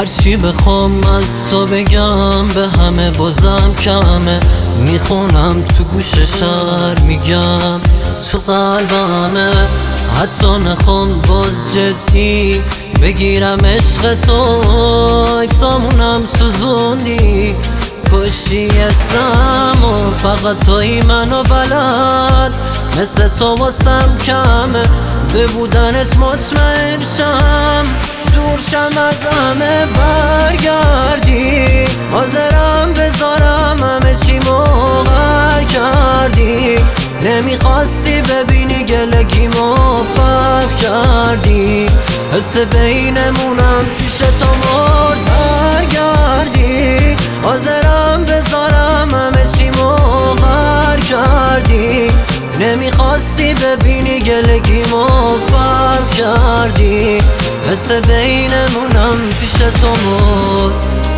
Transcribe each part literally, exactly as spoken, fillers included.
هرچی بخوام از تو بگم به همه بازم کمه. میخونم تو گوش شهر میگم تو قلبمه. حتی نخوام باز جدی بگیرم عشق تو، اکسامونم سوزوندی کشی اسم و فقط توی منو بلد. مثل تو واسم کمه به بودنت مطمئن شم، دور شم از همه برگردی. حاضرم بذارم همه چیمو غر کردی. نمیخواستی ببینی گلگیمو فرق کردی. حس بینمونم پیش تو مرد برگردی. حاضرم بذارم همه چیمو غر کردی. نمیخواستی ببینی گلگیمو فرق کردی. حس بینمونم پیش تو مرد.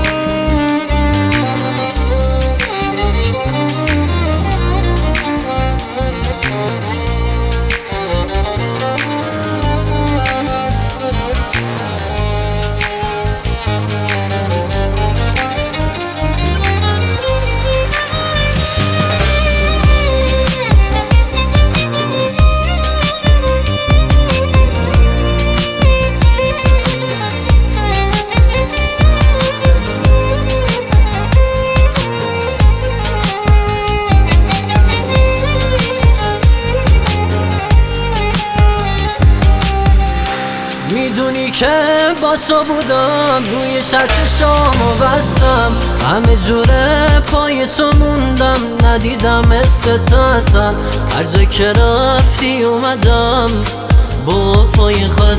میدونی که با تو بودم روی شرط شامو بستم. همه جوره پای تو موندم ندیدم مثل تو اصلا. هر جا که رفتی اومدم با وفای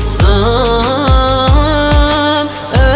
خستم.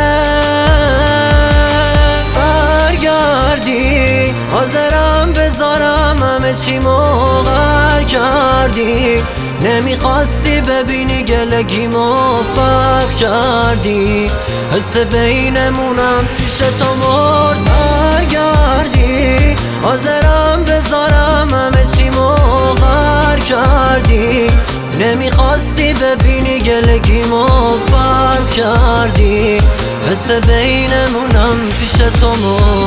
برگردی حاضرم بذارم همه چیمو غر کردی. نمیخواستی ببینی گلگیمو فرق کردی. حس بینمونم پیش تو مرد برگردی. حاضرم بذارم همه چیمو غر کردی. نمیخواستی ببینی گلگیمو فرق کردی. حس بینمونم پیش تو مرد.